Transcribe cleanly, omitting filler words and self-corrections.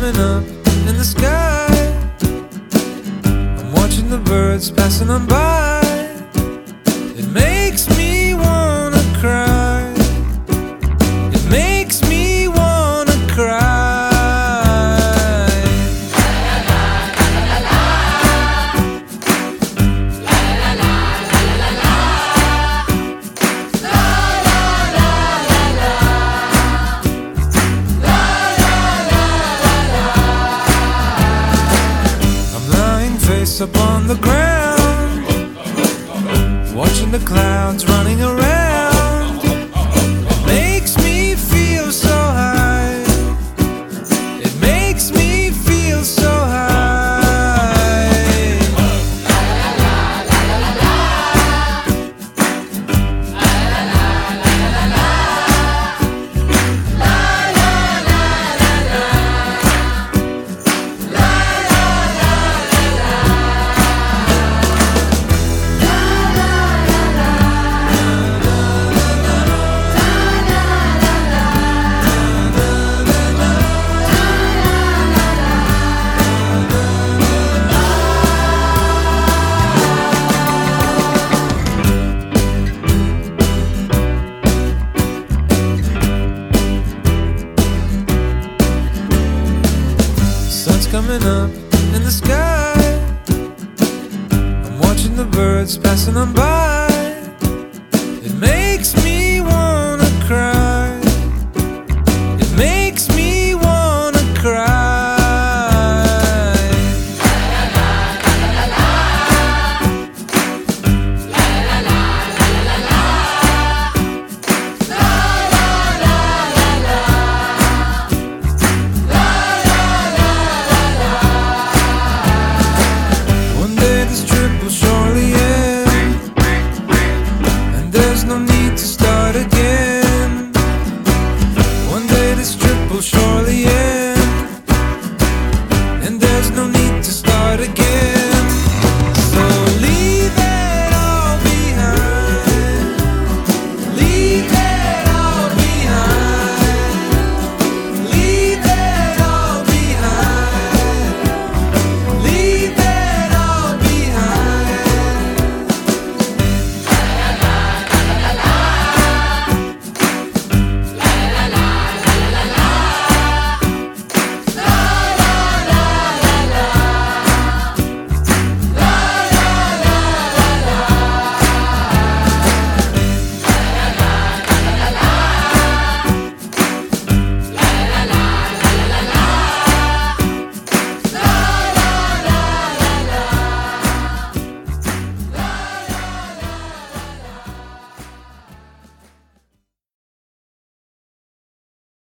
coming up in the sky. I'm watching the birds passing on by. It makes me wanna cry. It makes me wanna cry. Up on the ground, watching the clouds running around. It makes me feel so high. It makes me feel so high. Coming up in the sky. I'm watching the birds passing on by. It makes me